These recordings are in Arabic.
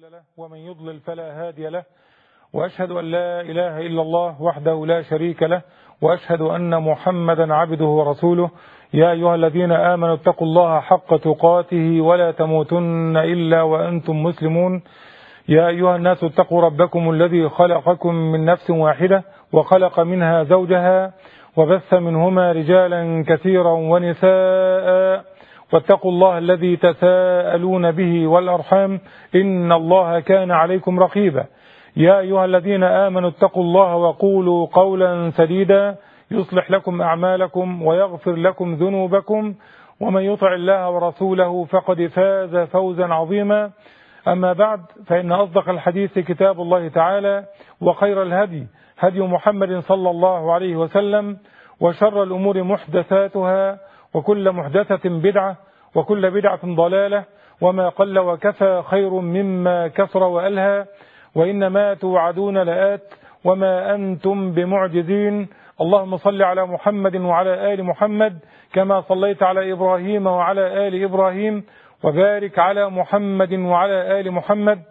مضل له ومن يضلل فلا هادي له، وأشهد أن لا إله إلا الله وحده لا شريك له، وأشهد أن محمدا عبده ورسوله. يا أيها الذين آمنوا اتقوا الله حق تقاته ولا تموتن إلا وأنتم مسلمون. يا أيها الناس اتقوا ربكم الذي خلقكم من نفس واحدة وخلق منها زوجها وبث منهما رجالا كثيرا ونساء، واتقوا الله الذي تساءلون به والأرحام إن الله كان عليكم رقيبا. يا أيها الذين آمنوا اتقوا الله وقولوا قولا سديدا يصلح لكم أعمالكم ويغفر لكم ذنوبكم، ومن يطع الله ورسوله فقد فاز فوزا عظيما. أما بعد، فإن أصدق الحديث كتاب الله تعالى، وخير الهدي هدي محمد صلى الله عليه وسلم، وشر الأمور محدثاتها، وكل محدثة بدعة، وكل بدعة ضلالة، وما قل وكفى خير مما كثر وألهى، وإنما توعدون لآت وما أنتم بمعجزين. اللهم صل على محمد وعلى آل محمد كما صليت على إبراهيم وعلى آل إبراهيم، وبارك على محمد وعلى آل محمد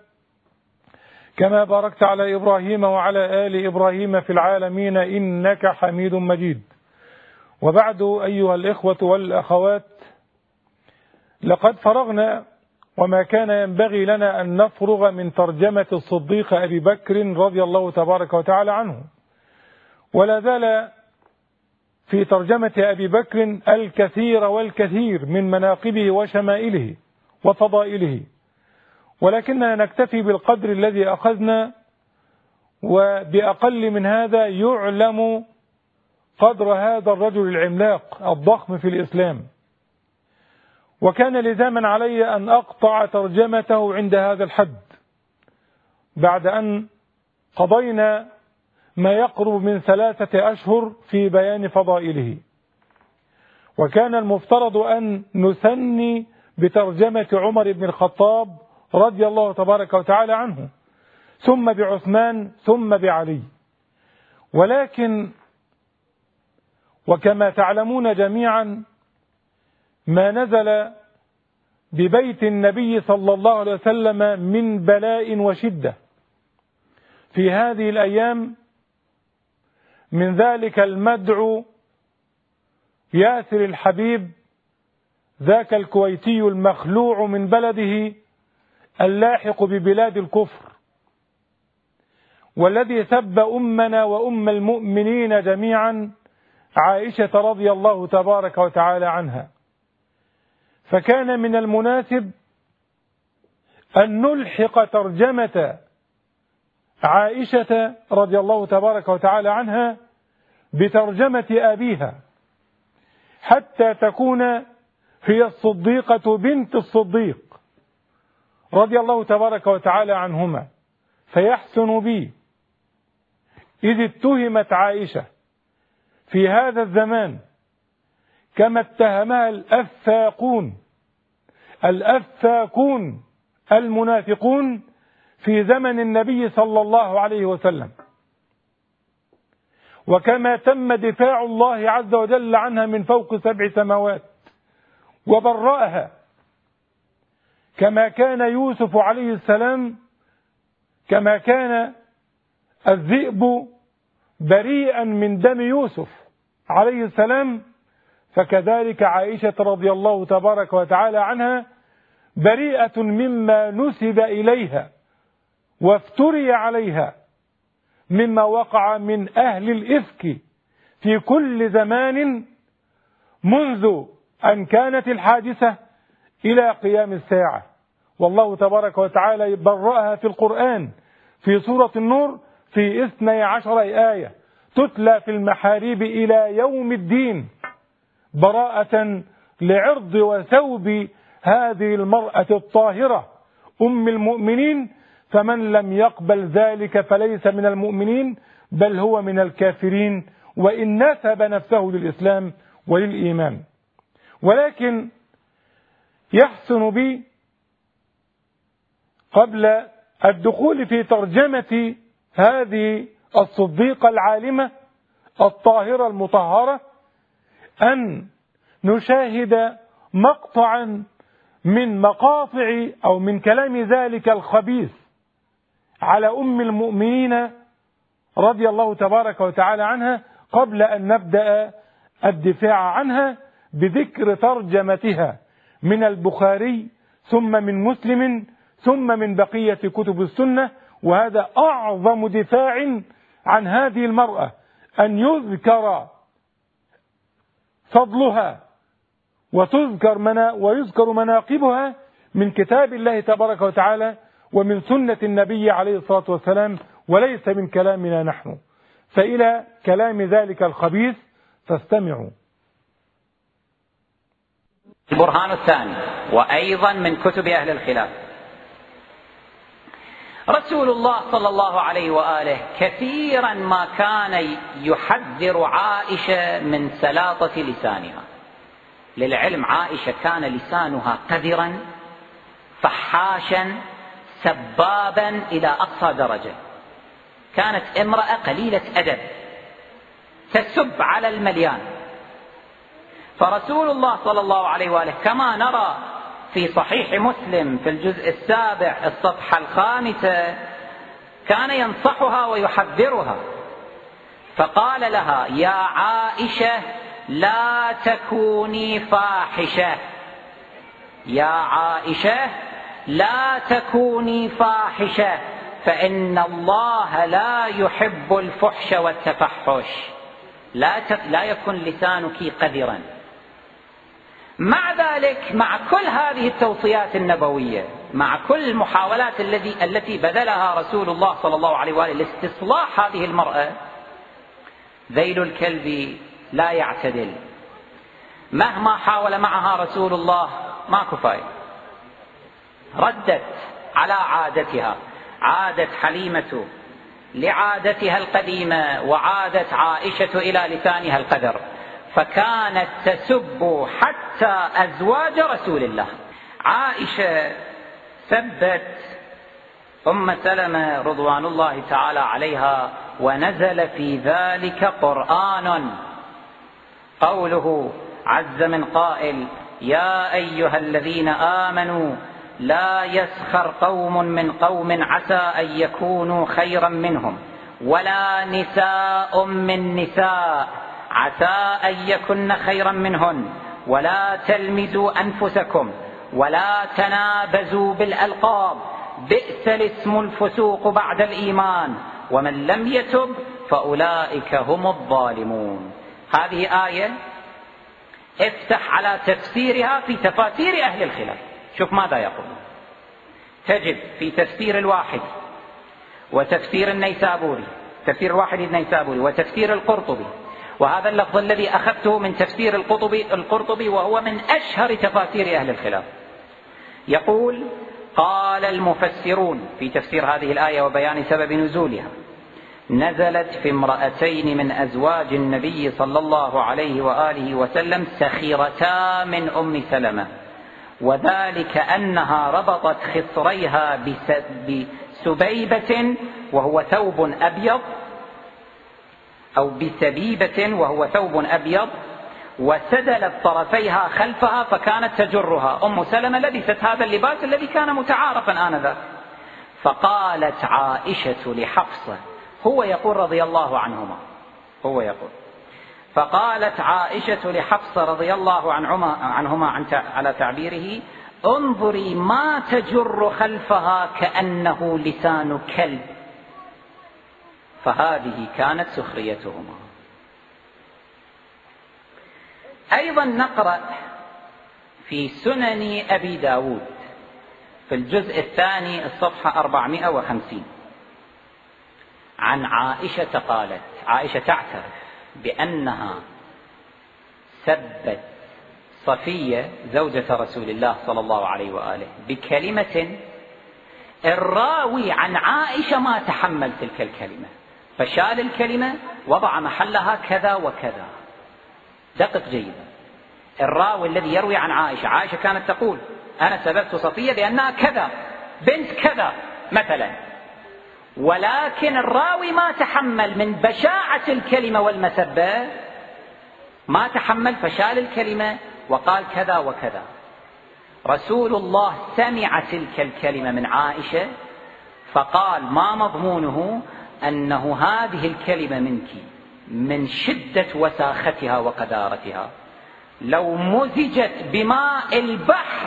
كما باركت على إبراهيم وعلى آل إبراهيم في العالمين إنك حميد مجيد. وبعد، أيها الإخوة والأخوات، لقد فرغنا وما كان ينبغي لنا أن نفرغ من ترجمة الصديق أبي بكر رضي الله تبارك وتعالى عنه، ولا زال في ترجمة أبي بكر الكثير والكثير من مناقبه وشمائله وفضائله، ولكننا نكتفي بالقدر الذي أخذنا، وبأقل من هذا يعلم قدر هذا الرجل العملاق الضخم في الإسلام. وكان لزاما علي أن أقطع ترجمته عند هذا الحد بعد أن قضينا ما يقرب من 3 أشهر في بيان فضائله، وكان المفترض أن نثني بترجمة عمر بن الخطاب رضي الله تبارك وتعالى عنه، ثم بعثمان، ثم بعلي. ولكن وكما تعلمون جميعا، ما نزل ببيت النبي صلى الله عليه وسلم من بلاء وشدة في هذه الأيام، من ذلك المدعو ياسر الحبيب، ذاك الكويتي المخلوع من بلده اللاحق ببلاد الكفر، والذي سب أمنا وأم المؤمنين جميعا عائشة رضي الله تبارك وتعالى عنها. فكان من المناسب أن نلحق ترجمة عائشة رضي الله تبارك وتعالى عنها بترجمة أبيها، حتى تكون هي الصديقة بنت الصديق رضي الله تبارك وتعالى عنهما، فيحسن بي إذ اتهمت عائشة في هذا الزمان كما اتهمها الأفاكون المنافقون في زمن النبي صلى الله عليه وسلم، وكما تم دفاع الله عز وجل عنها من فوق 7 سماوات وبرأها، كما كان يوسف عليه السلام، كما كان الذئب بريئا من دم يوسف عليه السلام، فكذلك عائشة رضي الله تبارك وتعالى عنها بريئة مما نسب إليها وافتري عليها مما وقع من أهل الإفك في كل زمان منذ أن كانت الحادثة إلى قيام الساعة. والله تبارك وتعالى برأها في القرآن في سورة النور في 12 آية تتلى في المحاريب إلى يوم الدين، براءة لعرض وثوب هذه المرأة الطاهرة أم المؤمنين، فمن لم يقبل ذلك فليس من المؤمنين بل هو من الكافرين، وإن نسب نفسه للإسلام وللإيمان. ولكن يحسن بي قبل الدخول في ترجمة هذه الصديقة العالمة الطاهرة المطهرة أن نشاهد مقطعا من مقاطع أو من كلام ذلك الخبيث على أم المؤمنين رضي الله تبارك وتعالى عنها قبل أن نبدأ الدفاع عنها بذكر ترجمتها من البخاري ثم من مسلم ثم من بقية كتب السنة. وهذا أعظم دفاع عن هذه المرأة، أن يذكر فضلها ويذكر مناقبها من كتاب الله تبارك وتعالى ومن سنة النبي عليه الصلاة والسلام، وليس من كلامنا نحن. فإلى كلام ذلك الخبيث فاستمعوا. البرهان الثاني، وأيضا من كتب أهل الخلاف، رسول الله صلى الله عليه وآله كثيرا ما كان يحذر عائشة من سلاطة لسانها. للعلم عائشة كان لسانها قذرا فحاشا سبابا إلى أقصى درجة، كانت امرأة قليلة أدب تسب على المليان. فرسول الله صلى الله عليه وآله كما نرى في صحيح مسلم في الجزء 7 الصفحة 5 كان ينصحها ويحذرها، فقال لها: يا عائشة لا تكوني فاحشة، يا عائشة لا تكوني فاحشة، فإن الله لا يحب الفحش والتفحش، لا يكن لسانك قذرا. مع ذلك، مع كل هذه التوصيات النبوية، مع كل المحاولات التي بذلها رسول الله صلى الله عليه وآله لاستصلاح هذه المرأة، ذيل الكلب لا يعتدل. مهما حاول معها رسول الله ماكو فايدة، ردت على عادتها. عادت حليمة لعادتها القديمة، وعادت عائشة إلى لسانها القذر، فكانت تسب حتى أزواج رسول الله. عائشة سبت أم سلمة رضوان الله تعالى عليها، ونزل في ذلك قرآن، قوله عز من قائل: يا أيها الذين آمنوا لا يسخر قوم من قوم عسى أن يكونوا خيرا منهم، ولا نساء من نساء عسى أن يكن خيرا منهن، ولا تلمزوا أنفسكم، ولا تنابزوا بالألقاب، بئس الاسم الفسوق بعد الإيمان، ومن لم يتب فأولئك هم الظالمون. هذه آية افتح على تفسيرها في تفاسير أهل الخلاف، شوف ماذا يقول. تجد في تفسير الواحد وتفسير النيسابوري، تفسير الواحد النيسابوري وتفسير القرطبي، وهذا اللفظ الذي أخذته من تفسير القرطبي وهو من أشهر تفاسير أهل الخلاف، يقول: قال المفسرون في تفسير هذه الآية وبيان سبب نزولها: نزلت في امرأتين من أزواج النبي صلى الله عليه وآله وسلم سخيرتا من أم سلمة، وذلك أنها ربطت خصريها بسبيبة وهو ثوب أبيض، أو بسبيبة وهو ثوب أبيض، وسدلت طرفيها خلفها فكانت تجرها. أم سلمة لبست هذا اللباس الذي كان متعارفا آنذاك. فقالت عائشة لحفصة، هو يقول رضي الله عنهما، هو يقول: فقالت عائشة لحفصة رضي الله عنهما على تعبيره: انظري ما تجر خلفها كأنه لسان كلب. فهذه كانت سخريتهما. أيضا نقرأ في سنن أبي داود في الجزء 2 الصفحة 450 عن عائشة قالت، عائشة تعترف بأنها سبت صفية زوجة رسول الله صلى الله عليه وآله بكلمة الراوي عن عائشة ما تحمل تلك الكلمة، فشال الكلمة وضع محلها كذا وكذا. دقق جيدا، الراوي الذي يروي عن عائشة، عائشة كانت تقول: أنا سببت صفية بأنها كذا بنت كذا مثلا، ولكن الراوي ما تحمل من بشاعة الكلمة والمسبة، ما تحمل فشال الكلمة وقال كذا وكذا. رسول الله سمع تلك الكلمة من عائشة فقال ما مضمونه؟ أنه هذه الكلمة منك من شدة وساختها وقذارتها لو مزجت بماء البحر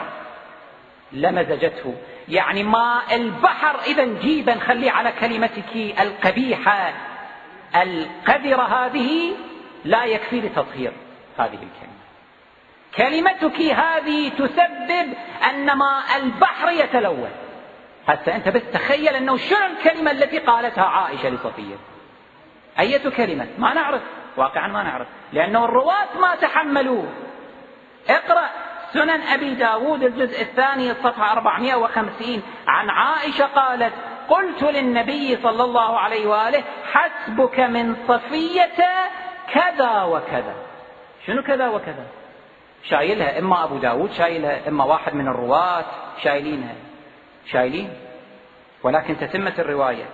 لمزجته. يعني ماء البحر إذا جيبا خلي على كلمتك القبيحة القذرة هذه لا يكفي لتطهير هذه الكلمة. كلمتك هذه تسبب أن ماء البحر يتلوث. حتى أنت بس تخيل أنه شنو الكلمة التي قالتها عائشة لصفية. أية كلمة؟ ما نعرف، واقعا ما نعرف، لأنه الرواة ما تحملوه. اقرأ سنن أبي داود الجزء الثاني الصفحة 450 عن عائشة قالت: قلت للنبي صلى الله عليه وآله: حسبك من صفية كذا وكذا. شنو كذا وكذا؟ شايلها إما أبو داود، شايلها إما واحد من الرواة، شايلين. ولكن تتمت الرواية.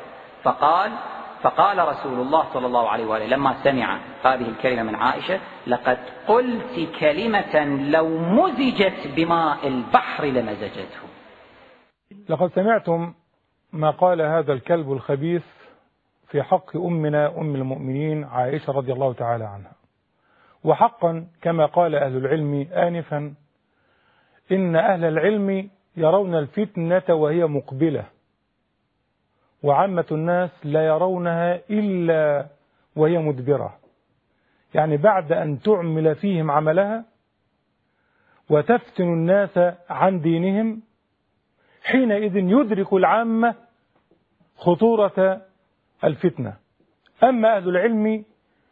فقال رسول الله صلى الله عليه وآله لما سمع هذه الكلمة من عائشة: لقد قلت كلمة لو مزجت بماء البحر لمزجته. لقد سمعتم ما قال هذا الكلب الخبيث في حق أمنا أم المؤمنين عائشة رضي الله تعالى عنها. وحقا كما قال أهل العلم آنفا، إن أهل العلم يرون الفتنة وهي مقبلة، وعامة الناس لا يرونها إلا وهي مدبرة. يعني بعد أن تعمل فيهم عملها وتفتن الناس عن دينهم، حينئذ يدرك العامة خطورة الفتنة. أما أهل العلم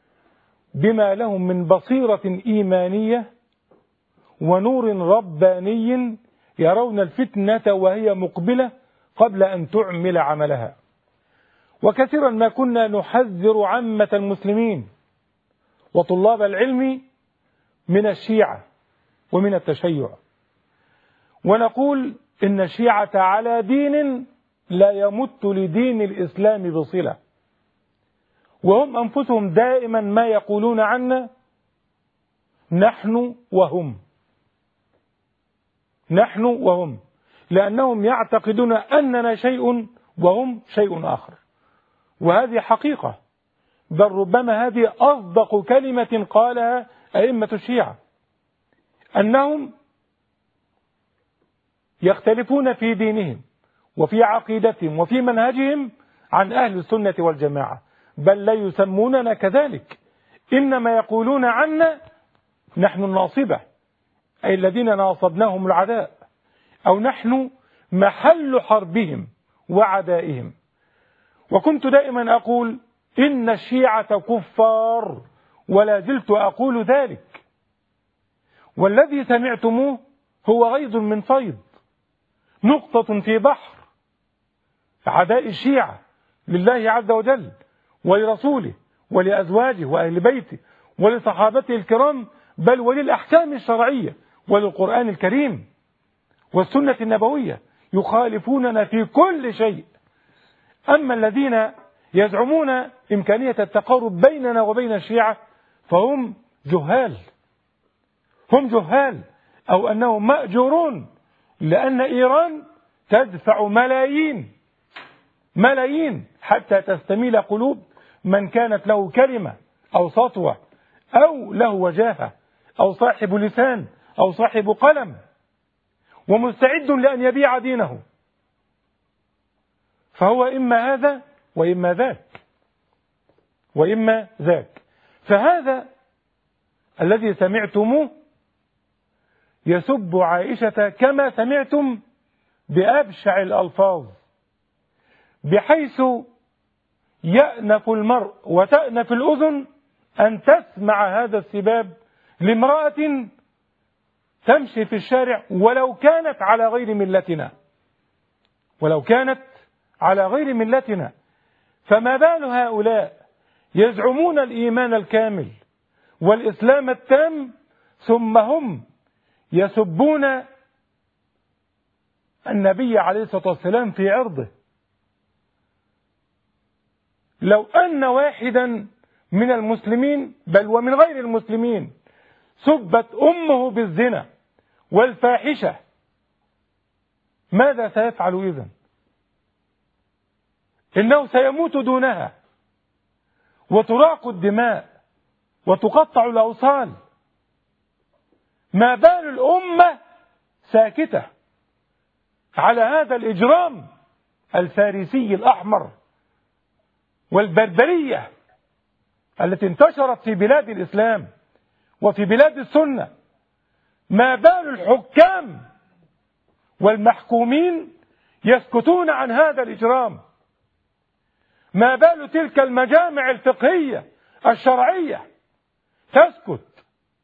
بما لهم من بصيرة إيمانية ونور رباني يرون الفتنة وهي مقبلة قبل أن تعمل عملها. وكثيرا ما كنا نحذر عامة المسلمين وطلاب العلم من الشيعة ومن التشيع، ونقول إن الشيعة على دين لا يمت لدين الإسلام بصلة، وهم أنفسهم دائما ما يقولون عنا: نحن وهم، لأنهم يعتقدون أننا شيء وهم شيء آخر. وهذه حقيقة، بل ربما هذه أصدق كلمة قالها أئمة الشيعة، أنهم يختلفون في دينهم وفي عقيدتهم وفي منهجهم عن أهل السنة والجماعة، بل لا يسموننا كذلك، إنما يقولون عنا: نحن الناصبة، أي الذين ناصبناهم العداء، أو نحن محل حربهم وعدائهم. وكنت دائما أقول إن الشيعة كفار، ولا زلت أقول ذلك. والذي سمعتموه هو غيظ من فيض، نقطة في بحر عداء الشيعة لله عز وجل ولرسوله ولأزواجه وأهل بيته ولصحابته الكرام، بل وللأحكام الشرعية وللقرآن الكريم والسنة النبوية، يخالفوننا في كل شيء. أما الذين يزعمون إمكانية التقارب بيننا وبين الشيعة فهم جهال، أو أنهم مأجورون، لأن إيران تدفع ملايين حتى تستميل قلوب من كانت له كلمة أو سطوة أو له وجاهة أو صاحب لسان أو صاحب قلم، ومستعد لأن يبيع دينه. فهو إما هذا وإما ذاك. فهذا الذي سمعتموه يسب عائشة كما سمعتم بأبشع الألفاظ، بحيث يأنف المرء وتأنف الأذن أن تسمع هذا السباب لامرأة تمشي في الشارع ولو كانت على غير ملتنا. فما بال هؤلاء يزعمون الإيمان الكامل والإسلام التام، ثم هم يسبون النبي عليه الصلاة والسلام في عرضه. لو أن واحدا من المسلمين بل ومن غير المسلمين سبت أمه بالزنا والفاحشة، ماذا سيفعل إذن؟ إنه سيموت دونها وتراق الدماء وتقطع الأوصال. ما بال الأمة ساكتة على هذا الإجرام الفارسي الأحمر والبربرية التي انتشرت في بلاد الإسلام وفي بلاد السنة؟ ما بال الحكام والمحكومين يسكتون عن هذا الإجرام؟ ما بال تلك المجامع الفقهية الشرعية تسكت؟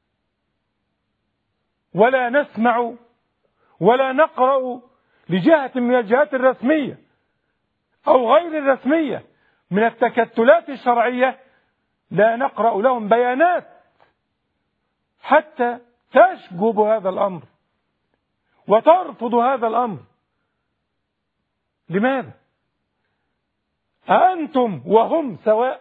ولا نسمع ولا نقرأ لجهة من الجهات الرسمية أو غير الرسمية من التكتلات الشرعية، لا نقرأ لهم بيانات حتى تشجب هذا الأمر وترفض هذا الأمر. لماذا؟ أأنتم وهم سواء؟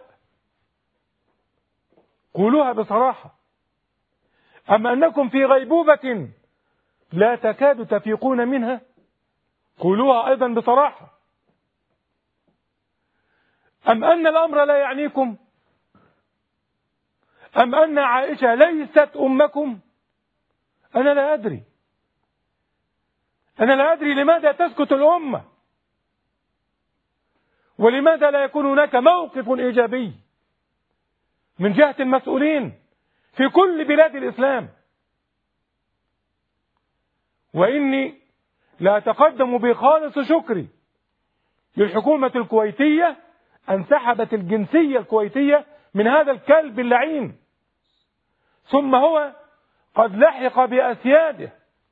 قولوها بصراحة. أم أنكم في غيبوبة لا تكاد تفيقون منها؟ قولوها أيضا بصراحة. أم أن الأمر لا يعنيكم؟ أم أن عائشة ليست أمكم؟ أنا لا أدري. أنا لا أدري لماذا تسكت الأمة، ولماذا لا يكون هناك موقف إيجابي من جهة المسؤولين في كل بلاد الإسلام. وإني لا أتقدم بخالص شكري للحكومة الكويتية أن سحبت الجنسية الكويتية من هذا الكلب اللعين، ثم هو قد لحق بأسياده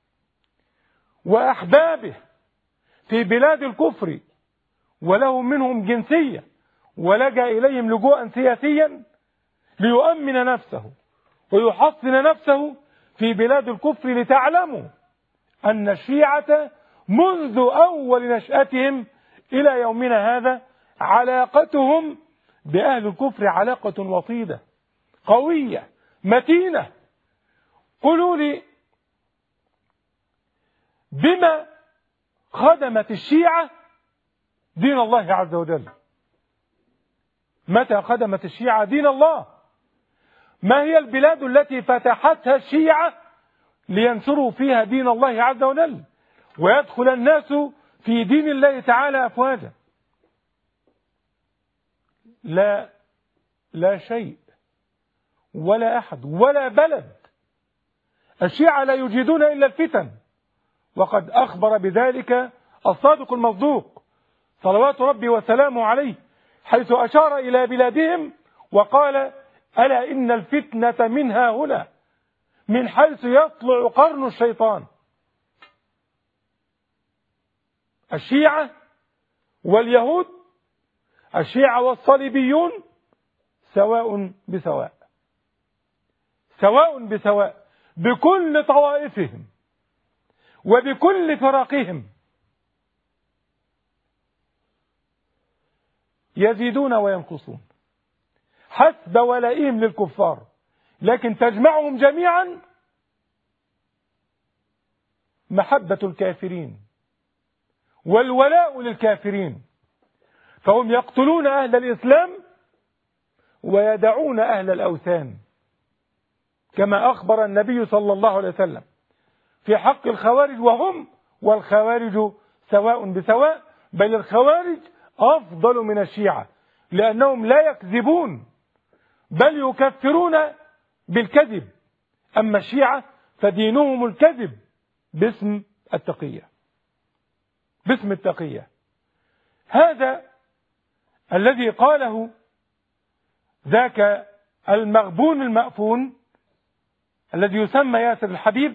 وأحبابه في بلاد الكفر وله منهم جنسية، ولجأ إليهم لجوءا سياسيا ليؤمن نفسه ويحصن نفسه في بلاد الكفر. لتعلموا أن الشيعة منذ أول نشأتهم إلى يومنا هذا علاقتهم بأهل الكفر علاقة وطيدة قوية متينة. قولوا لي بما خدمت الشيعة دين الله عز وجل؟ متى خدمت الشيعة دين الله؟ ما هي البلاد التي فتحتها الشيعة لينصروا فيها دين الله عز وجل ويدخل الناس في دين الله تعالى أفواجا؟ لا شيء ولا أحد ولا بلد. الشيعة لا يجيدون إلا الفتن، وقد أخبر بذلك الصادق المصدوق صلوات ربي وسلامه عليه، حيث أشار إلى بلادهم وقال: ألا إن الفتنة منها هنا، من حيث يطلع قرن الشيطان. الشيعة واليهود، الشيعة والصليبيون سواء بسواء، سواء بسواء بكل طوائفهم وبكل فرقهم، يزيدون وينقصون حسب ولائهم للكفار، لكن تجمعهم جميعا محبة الكافرين والولاء للكافرين، فهم يقتلون أهل الإسلام ويدعون أهل الأوثان، كما أخبر النبي صلى الله عليه وسلم في حق الخوارج، وهم والخوارج سواء بسواء، بل الخوارج أفضل من الشيعة لأنهم لا يكذبون بل يكفرون بالكذب، أما الشيعة فدينهم الكذب باسم التقية، باسم التقية. هذا الذي قاله ذاك المغبون المأفون الذي يسمى ياسر الحبيب،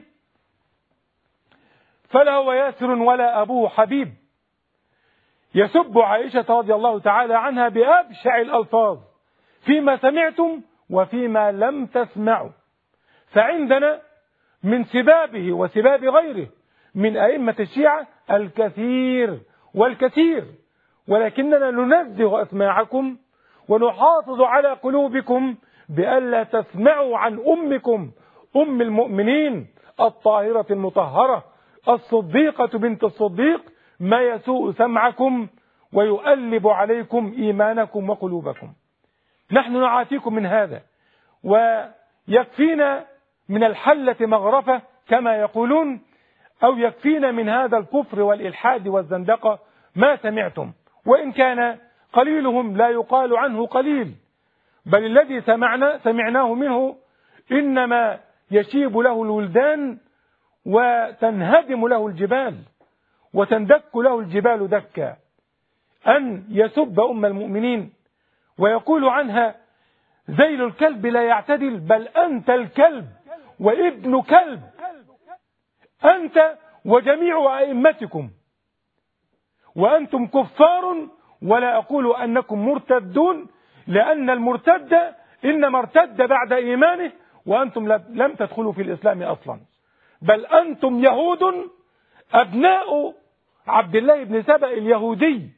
فلا هو ياسر ولا أبوه حبيب، يسب عائشة رضي الله تعالى عنها بأبشع الألفاظ فيما سمعتم وفيما لم تسمعوا. فعندنا من سبابه وسباب غيره من أئمة الشيعة الكثير والكثير، ولكننا ننزه أسماعكم ونحافظ على قلوبكم بألا تسمعوا عن أمكم أم المؤمنين الطاهرة المطهرة الصديقة بنت الصديق ما يسوء سمعكم ويؤلب عليكم إيمانكم وقلوبكم. نحن نعافيكم من هذا، ويكفينا من الحلة مغرفة كما يقولون، أو يكفينا من هذا الكفر والإلحاد والزندقة ما سمعتم، وإن كان قليلهم لا يقال عنه قليل، بل الذي سمعناه منه إنما يشيب له الولدان وتنهدم له الجبال وتندك له الجبال دكا. أن يسب أم المؤمنين ويقول عنها ذيل الكلب لا يعتدل، بل أنت الكلب وابن كلب، أنت وجميع أئمتكم، وأنتم كفار، ولا أقول أنكم مرتدون، لأن المرتد إنما ارتد بعد إيمانه، وأنتم لم تدخلوا في الإسلام أصلا، بل أنتم يهود أبناء عبد الله بن سبأ اليهودي،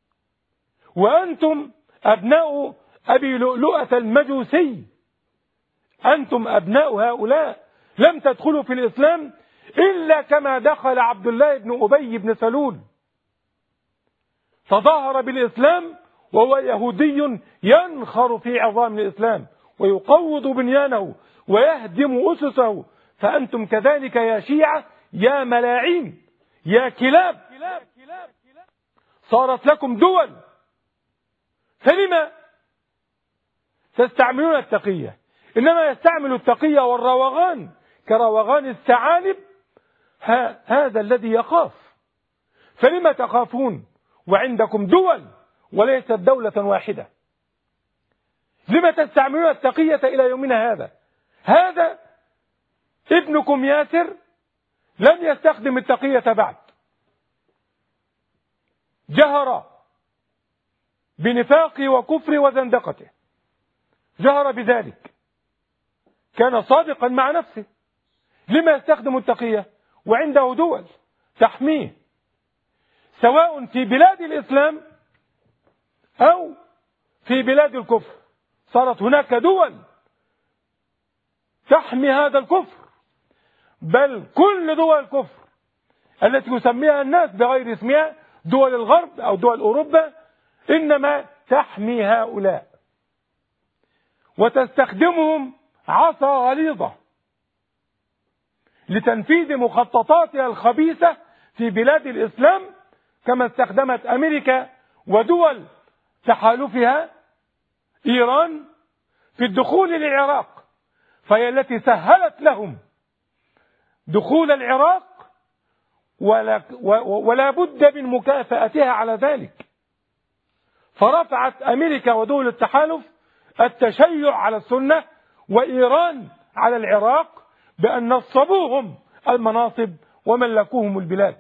وأنتم أبناء أبي لؤلؤة المجوسي، أنتم أبناء هؤلاء، لم تدخلوا في الإسلام إلا كما دخل عبد الله بن أبي بن سلول، تظاهر بالإسلام وهو يهودي ينخر في عظام الإسلام ويقوض بنيانه ويهدم أسسه. فأنتم كذلك يا شيعة، يا ملاعين، يا كلاب، صارت لكم دول، فلما تستعملون التقية؟ إنما يستعمل التقية والروغان كروغان الثعالب، هذا الذي يخاف. فلما تخافون وعندكم دول وليست دولة واحدة؟ لما تستعملون التقية إلى يومنا هذا؟ هذا ابنكم ياسر لم يستخدم التقية بعد، جهر بنفاقه وكفره وزندقته، جهر بذلك، كان صادقا مع نفسه. لما يستخدم التقية وعنده دول تحميه، سواء في بلاد الإسلام أو في بلاد الكفر؟ صارت هناك دول تحمي هذا الكفر، بل كل دول الكفر التي يسميها الناس بغير اسمها، دول الغرب أو دول أوروبا، إنما تحمي هؤلاء وتستخدمهم عصا غليظة لتنفيذ مخططاتها الخبيثة في بلاد الإسلام، كما استخدمت أمريكا ودول تحالفها إيران في الدخول للعراق، فهي التي سهلت لهم دخول العراق، ولا بد من مكافأتها على ذلك. فرفعت أمريكا ودول التحالف التشيع على السنة وإيران على العراق بأن نصبوهم المناصب وملكوهم البلاد.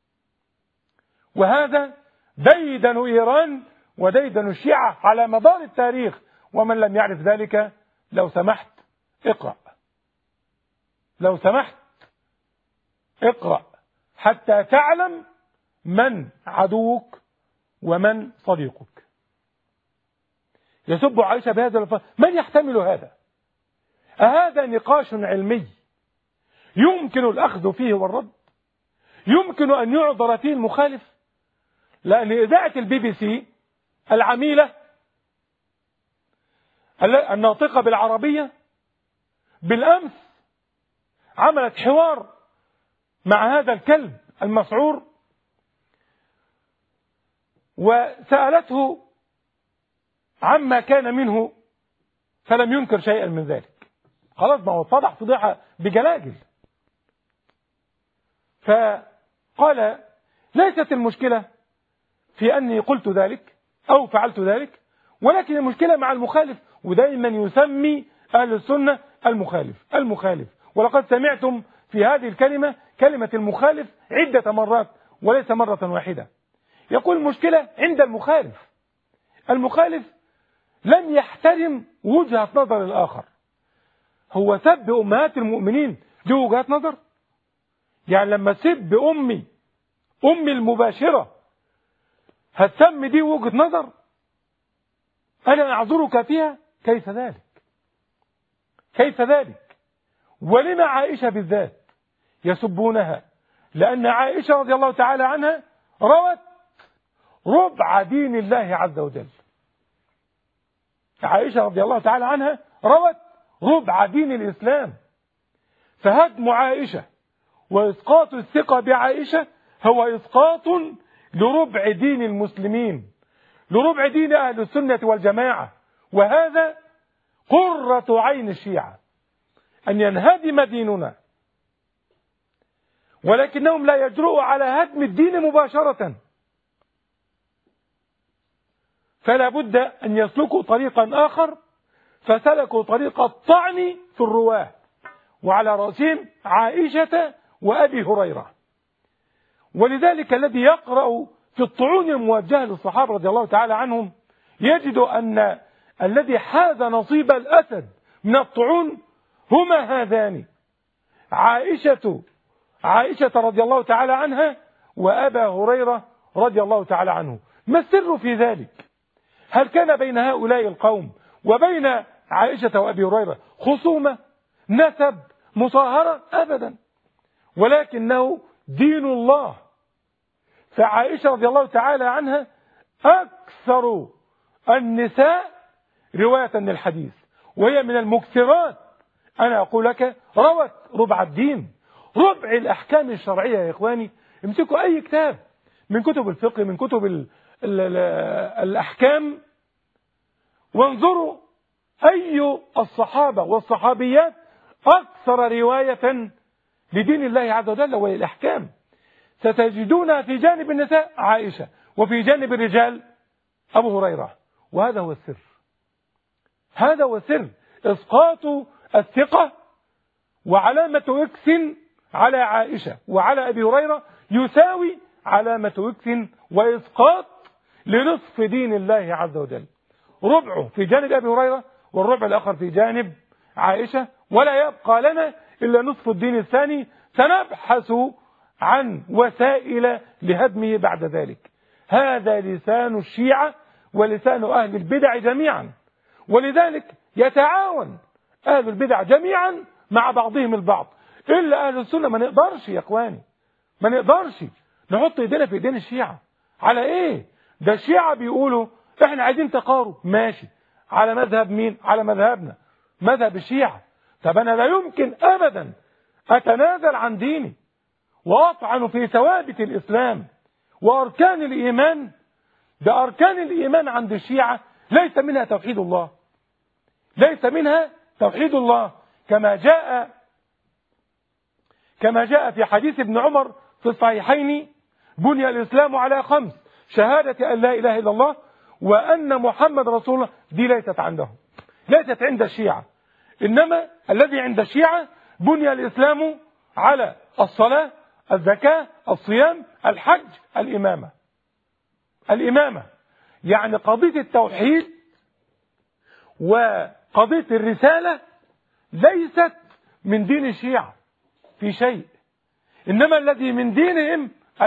وهذا ديدن إيران وديدن الشيعة على مدار التاريخ، ومن لم يعرف ذلك لو سمحت اقرأ، لو سمحت اقرأ حتى تعلم من عدوك ومن صديقك. يسب عائشة بهذا الفضل، من يحتمل هذا؟ أهذا نقاش علمي يمكن الأخذ فيه والرد؟ يمكن أن يعذر فيه المخالف؟ لأن إذاعة البي بي سي العميلة الناطقة بالعربية بالأمس عملت حوار مع هذا الكلب المسعور، وسألته عما كان منه فلم ينكر شيئا من ذلك. خلاص، ما هو اتضح فضيحة بجلاجل. فقال ليست المشكلة في أني قلت ذلك أو فعلت ذلك، ولكن المشكلة مع المخالف، ودائما يسمي أهل السنة المخالف. ولقد سمعتم في هذه الكلمة كلمة المخالف عدة مرات وليس مرة واحدة. يقول المشكلة عند المخالف لم يحترم وجهة نظر الآخر. هو سب أمهات المؤمنين دي وجهة نظر؟ يعني لما سب أمي المباشرة هتسمي دي وجهة نظر؟ أنا أعذرك فيها؟ كيف ذلك؟ ولما عائشة بالذات يسبونها؟ لأن عائشة رضي الله تعالى عنها روت ربع دين الله عز وجل. عائشة رضي الله تعالى عنها روت ربع دين الإسلام. فهدم عائشة وإسقاط الثقة بعائشة هو إسقاط لربع دين المسلمين، لربع دين أهل السنة والجماعة. وهذا قرة عين الشيعة أن ينهدم ديننا، ولكنهم لا يجرؤوا على هدم الدين مباشرة، فلا بد أن يسلكوا طريقا آخر، فسلكوا طريق الطعن في الرواة، وعلى رأسهم عائشة وأبي هريرة. ولذلك الذي يقرأ في الطعون الموجهة للصحابة رضي الله تعالى عنهم يجد أن الذي حاز نصيب الأسد من الطعون هما هذان، عائشة رضي الله تعالى عنها وأبا هريرة رضي الله تعالى عنه. ما السر في ذلك؟ هل كان بين هؤلاء القوم وبين عائشة وأبي هريرة خصومة، نسب، مصاهرة؟ أبدا، ولكنه دين الله. فعائشة رضي الله تعالى عنها أكثر النساء رواية للحديث، وهي من المكثرات. أنا أقول لك روت ربع الدين، ربع الأحكام الشرعية. يا إخواني امسكوا أي كتاب من كتب الفقه، من كتب الأحكام، وانظروا أي الصحابة والصحابيات أكثر رواية لدين الله عز وجل وللأحكام. ستجدون في جانب النساء عائشة، وفي جانب الرجال أبو هريرة. وهذا هو السر، هذا هو السر، إسقاط الثقة. وعلامة إكس على عائشة وعلى أبي هريرة يساوي علامة إكس وإسقاط لنصف دين الله عز وجل، ربعه في جانب أبي هريرة والربع الآخر في جانب عائشة، ولا يبقى لنا إلا نصف الدين الثاني، سنبحث عن وسائل لهدمه بعد ذلك. هذا لسان الشيعة ولسان أهل البدع جميعا، ولذلك يتعاون أهل البدع جميعا مع بعضهم البعض، إلا أهل السنة ما نقدرش يا إخواني، ما نقدرش نحط إيدينا في إيدين الشيعة. على إيه؟ ده الشيعة بيقولوا إحنا عايزين تقارب، ماشي، على مذهب مين؟ على مذهبنا، مذهب الشيعة. طب أنا لا يمكن أبدا أتنازل عن ديني وأطعن في ثوابت الإسلام وأركان الإيمان. ده أركان الإيمان عند الشيعة ليس منها توحيد الله، ليس منها توحيد الله، كما جاء في حديث ابن عمر في الصحيحين: بني الإسلام على 5: شهادة أن لا إله إلا الله وأن محمد رسول الله. دي ليست عندهم، ليست عند الشيعة، إنما الذي عند الشيعة بني الإسلام على الصلاة، الزكاة، الصيام، الحج، الإمامة. يعني قضية التوحيد وقضية الرسالة ليست من دين الشيعة في شيء، إنما الذي من دينهم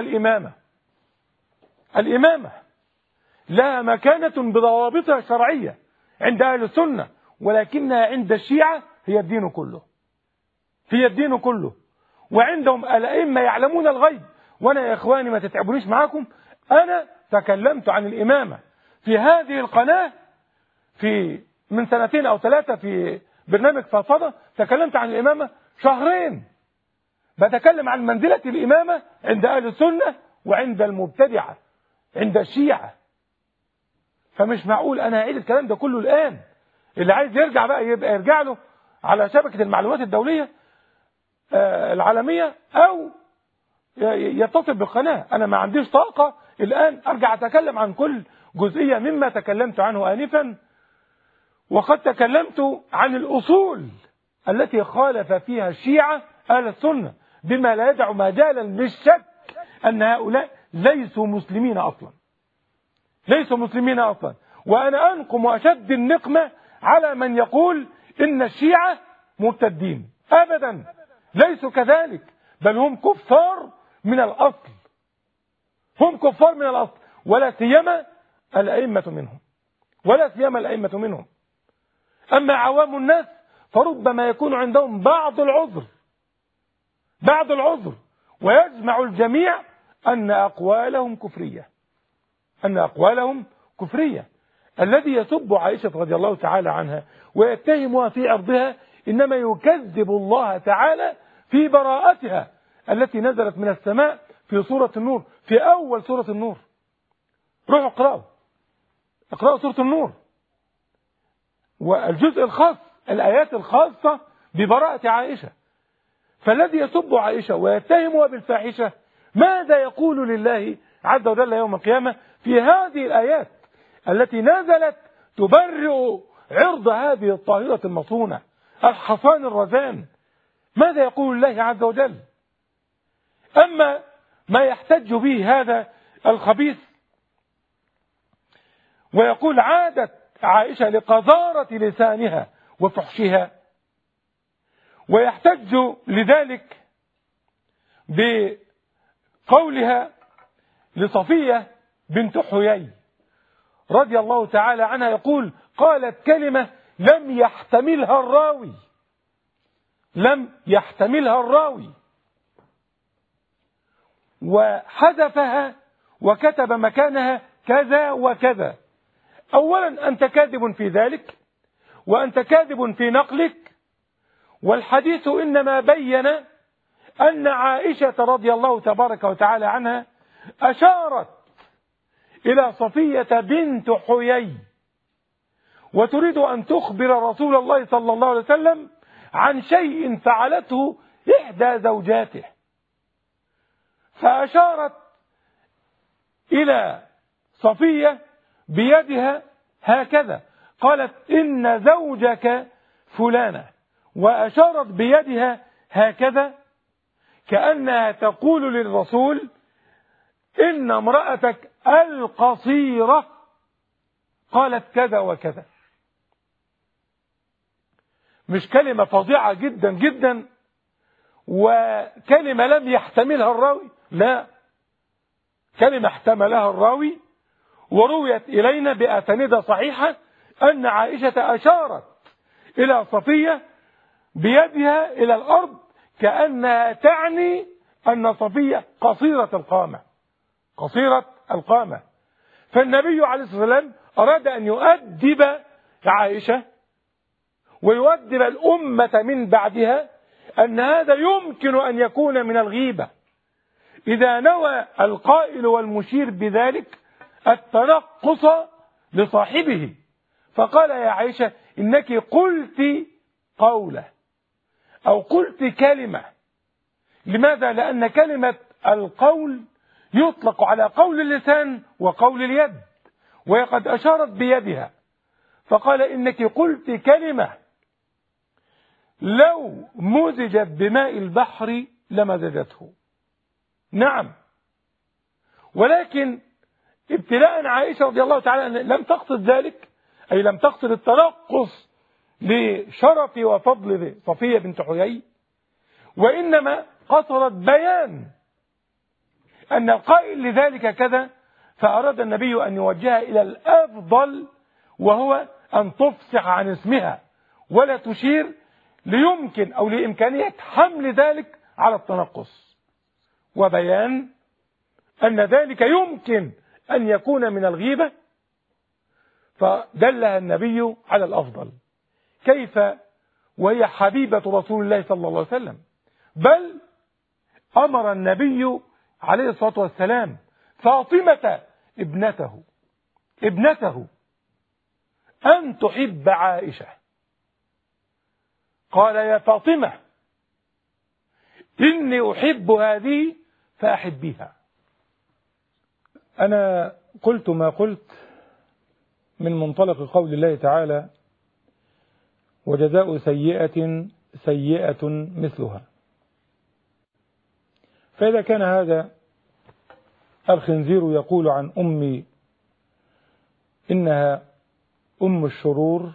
الإمامة لها مكانة بضوابطها الشرعية عند أهل السنة، ولكنها عند الشيعة هي الدين كله، هي الدين كله. وعندهم الأئمة يعلمون الغيب. وأنا يا إخواني ما تتعبونيش معاكم، أنا تكلمت عن الإمامة في هذه القناة من 2 أو 3 في برنامج فضفضة، تكلمت عن الإمامة 2 بتكلم عن منزلة الإمامة عند أهل السنة وعند المبتدعة عند الشيعة. فمش معقول أنا هعيد الكلام ده كله الآن. اللي عايز يرجع بقى يبقى يرجع له على شبكة المعلومات الدولية العالمية، أو يتصل بالقناة. أنا ما عنديش طاقة الآن أرجع أتكلم عن كل جزئية مما تكلمت عنه آنفا. وقد تكلمت عن الأصول التي خالف فيها الشيعة أهل السنة، بما لا يدع مجالا للشك أن هؤلاء ليسوا مسلمين أصلا، ليسوا مسلمين أصلا. وأنا أنقم وأشد النقمة على من يقول إن الشيعة مرتدين. أبدا، ليسوا كذلك، بل هم كفار من الأصل، هم كفار من الأصل، ولا سيما الأئمة منهم، ولا سيما الأئمة منهم. أما عوام الناس فربما يكون عندهم بعض العذر، ويجمع الجميع أن أقوالهم كفرية، أن أقوالهم كفرية. الذي يسب عائشة رضي الله تعالى عنها ويتهمها في عرضها إنما يكذب الله تعالى في براءتها التي نزلت من السماء في سورة النور، في أول سورة النور. روحوا اقرأوا سورة النور، والجزء الخاص، الآيات الخاصة ببراءة عائشة. فالذي يسب عائشة ويتهمها بالفاحشة ماذا يقول لله عز وجل يوم القيامة في هذه الآيات التي نزلت تبرئ عرض هذه الطاهرة المصونة الحصان الرزان؟ ماذا يقول الله عز وجل؟ أما ما يحتج به هذا الخبيث ويقول عادت عائشة لقذارة لسانها وفحشها، ويحتج لذلك بقولها لصفية بنت حيي رضي الله تعالى عنها، يقول قالت كلمة لم يحتملها الراوي وحذفها وكتب مكانها كذا وكذا. أولا أنت كاذب في ذلك، وأنت كاذب في نقلك، والحديث إنما بين أن عائشة رضي الله تبارك وتعالى عنها أشارت إلى صفية بنت حيي وتريد أن تخبر رسول الله صلى الله عليه وسلم عن شيء فعلته إحدى زوجاته، فأشارت إلى صفية بيدها هكذا، قالت إن زوجك فلانة، وأشارت بيدها هكذا كأنها تقول للرسول إن امرأتك القصيرة قالت كذا وكذا. مش كلمة فظيعة جدا جدا وكلمة لم يحتملها الراوي، لا، كلمة احتملها الراوي ورويت إلينا بأسانيد صحيحة أن عائشة أشارت إلى صفية بيدها إلى الأرض كأنها تعني أن صفية قصيرة القامة. فالنبي عليه الصلاة والسلام أراد أن يؤدب عائشة ويؤدب الأمة من بعدها أن هذا يمكن أن يكون من الغيبة إذا نوى القائل والمشير بذلك التنقص لصاحبه. فقال يا عائشة إنك قلت قولة أو قلت كلمة. لماذا؟ لأن كلمة القول يطلق على قول اللسان وقول اليد، وهي قد أشارت بيدها، فقال إنك قلت كلمة لو مزجت بماء البحر لمزجته. نعم، ولكن ابتلاء عائشة رضي الله تعالى لم تقصد ذلك، أي لم تقصد التنقص لشرف وفضل صفية بنت حيي، وإنما قصدت بيان أن القائل لذلك كذا، فأراد النبي أن يوجهها إلى الأفضل وهو أن تفصح عن اسمها ولا تشير ليمكن أو لإمكانية حمل ذلك على التنقص، وبيان أن ذلك يمكن أن يكون من الغيبة، فدلها النبي على الأفضل. كيف وهي حبيبة رسول الله صلى الله عليه وسلم؟ بل أمر النبي عليه الصلاة والسلام فاطمة ابنته أن تحب عائشة. قال يا فاطمة إني أحب هذه فأحبيها. أنا قلت ما قلت من منطلق قول الله تعالى وجزاء سيئة مثلها. فإذا كان هذا الخنزير يقول عن أمي إنها أم الشرور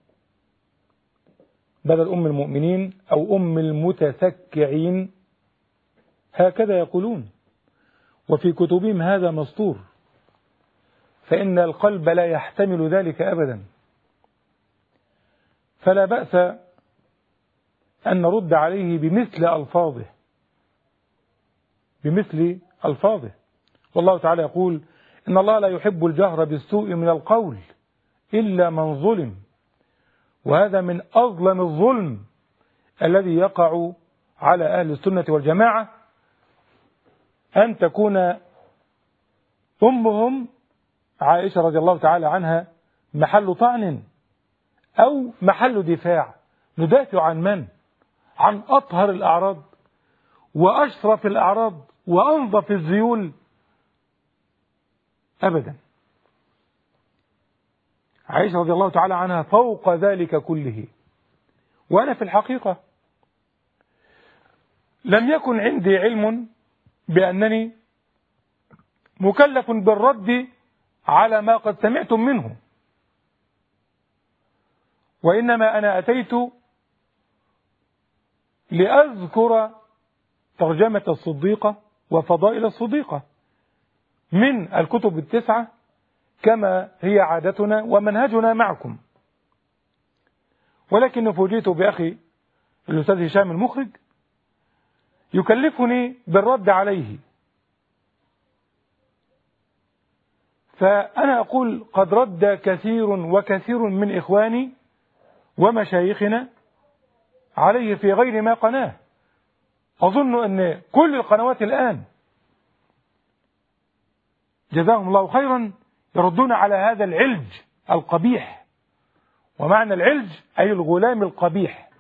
بدل أم المؤمنين أو أم المتسكعين، هكذا يقولون، وفي كتبهم هذا مسطور، فإن القلب لا يحتمل ذلك أبدا. فلا بأس أن نرد عليه بمثل ألفاظه. والله تعالى يقول إن الله لا يحب الجهر بالسوء من القول إلا من ظلم، وهذا من أظلم الظلم الذي يقع على أهل السنة والجماعة، أن تكون أمهم عائشة رضي الله تعالى عنها محل طعن أو محل دفاع. ندافع عن من؟ عن أطهر الأعراض وأشرف الأعراض وأنظف الذيول؟ أبدا. عائشة رضي الله تعالى عنها فوق ذلك كله. وأنا في الحقيقة لم يكن عندي علم بأنني مكلف بالرد على ما قد سمعتم منه، وإنما أنا أتيت لأذكر ترجمة الصديقة وفضائل الصديقة من الكتب التسعة كما هي عادتنا ومنهجنا معكم. ولكن فوجئت بأخي الأستاذ هشام المخرج يكلفني بالرد عليه، فأنا أقول قد رد كثير وكثير من إخواني ومشايخنا عليه في غير ما قناه. أظن أن كل القنوات الآن جزاهم الله خيرا يردون على هذا العلج القبيح، ومعنى العلج أي الغلام القبيح،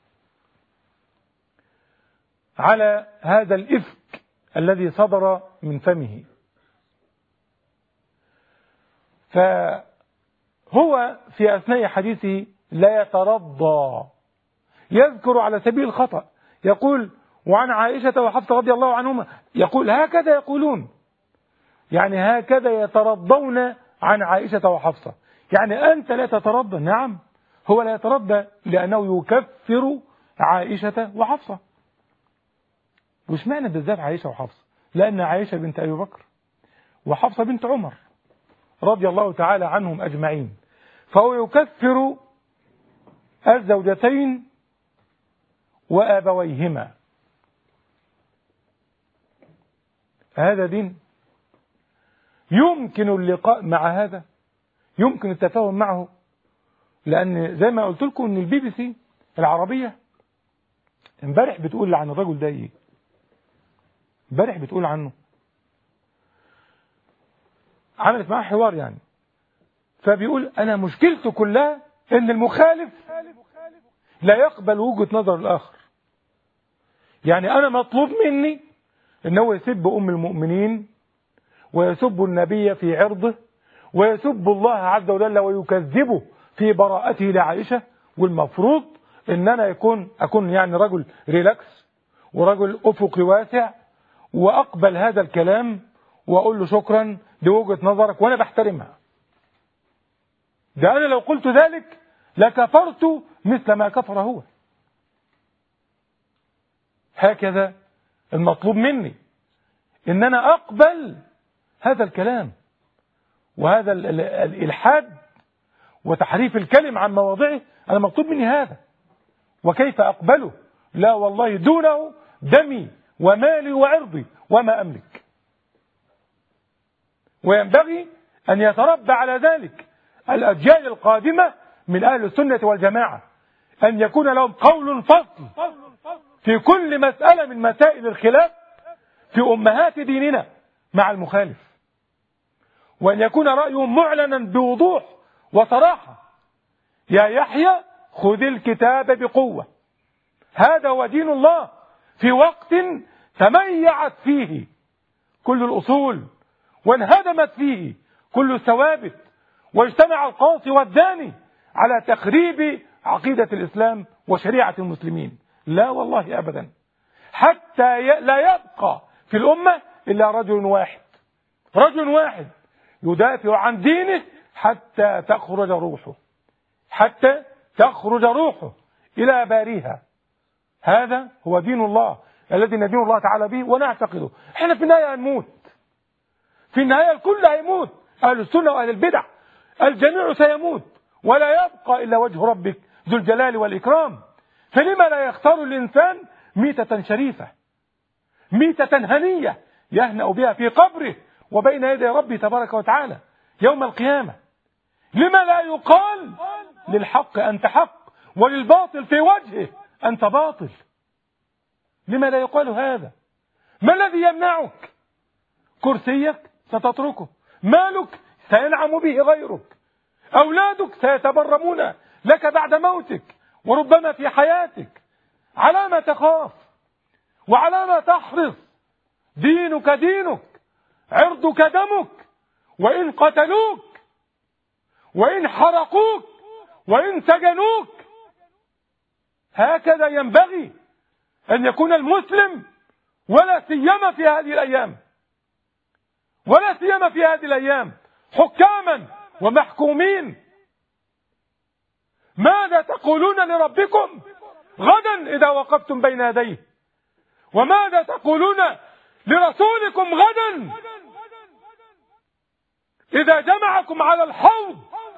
على هذا الإفك الذي صدر من فمه. فهو في أثناء حديثه لا يترضى، يذكر على سبيل الخطأ، يقول وعن عائشة وحفصة رضي الله عنهما، يقول هكذا يقولون، يعني هكذا يترضون عن عائشة وحفصة. يعني أنت لا تترضى؟ نعم، هو لا يترضى لأنه يكفر عائشة وحفصة. وش معنى بالذات عائشة وحفصة؟ لأن عائشة بنت أبي بكر وحفصة بنت عمر رضي الله تعالى عنهم أجمعين، فهو يكفر الزوجتين وآبويهما. هذا دين؟ يمكن اللقاء مع هذا؟ يمكن التفاهم معه؟ لأن زي ما قلت لكم أن الBBC العربية امبارح بتقول عن الرجل ده ايه؟ امبارح بتقول عنه، عملت معاه حوار يعني، فبيقول أنا مشكلته كلها أن المخالف لا يقبل وجهة نظر الآخر. يعني أنا مطلوب مني أنه يسب أم المؤمنين ويسب النبي في عرضه ويسب الله عز وجل ويكذبه في براءته لعائشة، والمفروض أن أنا أكون يعني رجل ريلاكس ورجل أفقي واسع وأقبل هذا الكلام وأقول له شكرا لوجهة نظرك وأنا بحترمها. ده أنا لو قلت ذلك لكفرت مثل ما كفر هو. هكذا المطلوب مني إن أنا أقبل هذا الكلام وهذا الإلحاد وتحريف الكلم عن مواضعه. أنا مطلوب مني هذا، وكيف أقبله؟ لا والله، دونه دمي ومالي وعرضي وما أملك. وينبغي أن يتربى على ذلك الأجيال القادمة من أهل السنة والجماعة، أن يكون لهم قول فصل في كل مسألة من مسائل الخلاف في أمهات ديننا مع المخالف، وأن يكون رأيهم معلنا بوضوح وصراحة. يا يحيى خذ الكتاب بقوة، هذا هو دين الله في وقت تميعت فيه كل الأصول وانهدمت فيه كل الثوابت، واجتمع القاصي والداني على تخريب عقيدة الإسلام وشريعة المسلمين. لا والله أبدا، حتى لا يبقى في الأمة إلا رجل واحد يدافع عن دينه حتى تخرج روحه إلى باريها. هذا هو دين الله الذي ندين الله تعالى به ونعتقده. احنا في النهاية هنموت، في النهاية الكل هيموت، أهل السنة وأهل البدع الجميع سيموت، ولا يبقى إلا وجه ربك ذو الجلال والإكرام. فلما لا يختار الإنسان ميتة شريفة، ميتة هنية يهنأ بها في قبره وبين يدي ربي تبارك وتعالى يوم القيامة. لما لا يقال للحق أنت حق وللباطل في وجهه أنت باطل؟ لما لا يقال هذا؟ ما الذي يمنعك؟ كرسيك ستتركه، مالك سينعم به غيرك، أولادك سيتبرمون لك بعد موتك وربما في حياتك. على ما تخاف وعلى ما تحرص؟ دينك دينك، عرضك دمك، وإن قتلوك وإن حرقوك وإن سجنوك. هكذا ينبغي أن يكون المسلم، ولا سيما في هذه الأيام، ولا سيما في هذه الأيام حكاما ومحكومين. ماذا تقولون لربكم غدا إذا وقفتم بين يديه؟ وماذا تقولون لرسولكم غدا إذا جمعكم على الحوض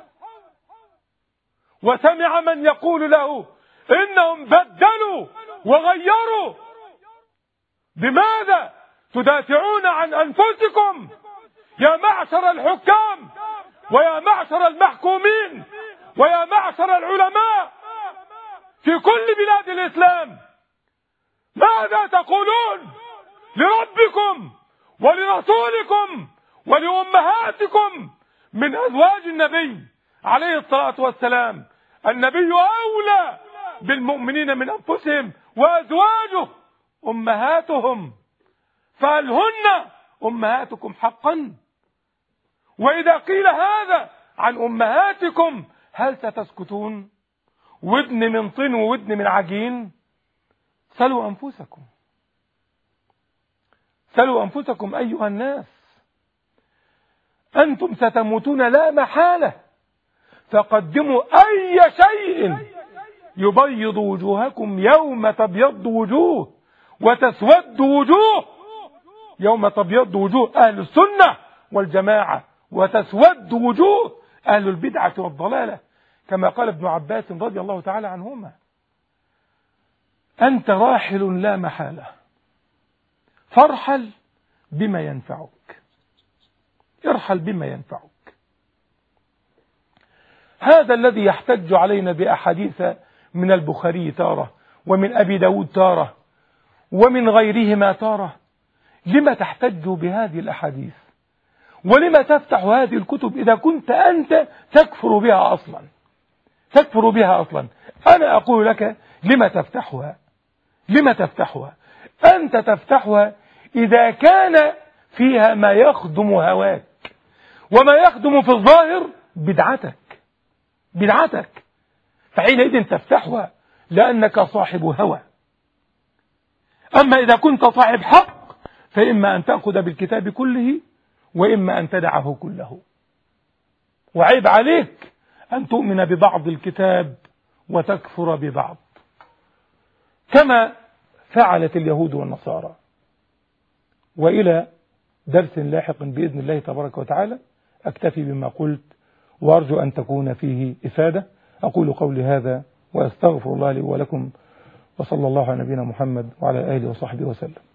وسمع من يقول له إنهم بدلوا وغيروا؟ بماذا تدافعون عن أنفسكم يا معشر الحكام ويا معشر المحكومين ويا معشر العلماء في كل بلاد الإسلام؟ ماذا تقولون لربكم ولرسولكم ولأمهاتكم من أزواج النبي عليه الصلاة والسلام؟ النبي أولى بالمؤمنين من أنفسهم، وأزواجه أمهاتهم، فهل هن أمهاتكم حقا؟ وإذا قيل هذا عن أمهاتكم هل ستسكتون؟ ودن من طين وودن من عجين. سلوا أنفسكم، سلوا أنفسكم أيها الناس، أنتم ستموتون لا محالة، فقدموا أي شيء يبيض وجوهكم يوم تبيض وجوه وتسود وجوه. يوم تبيض وجوه أهل السنة والجماعة وتسود وجوه أهل البدعة والضلالة، كما قال ابن عباس رضي الله تعالى عنهما: أنت راحل لا محالة، فارحل بما ينفعك، ارحل بما ينفعك. هذا الذي يحتج علينا بأحاديث من البخاري تارة، ومن أبي داود تارة، ومن غيرهما تارة. لما تحتج بهذه الأحاديث؟ ولما تفتح هذه الكتب إذا كنت أنت تكفر بها أصلا؟ تكفر بها أصلا. أنا أقول لك لما تفتحها؟ لما تفتحها؟ أنت تفتحها إذا كان فيها ما يخدم هواك وما يخدم في الظاهر بدعتك، فحينئذ تفتحها لأنك صاحب هوى. أما إذا كنت صاحب حق فإما أن تأخذ بالكتاب كله وإما أن تدعه كله. وعيب عليك أن تؤمن ببعض الكتاب وتكفر ببعض، كما فعلت اليهود والنصارى. وإلى درس لاحق بإذن الله تبارك وتعالى أكتفي بما قلت، وأرجو أن تكون فيه إفادة. أقول قولي هذا وأستغفر الله لي ولكم، وصلى الله على نبينا محمد وعلى آله وصحبه وسلم.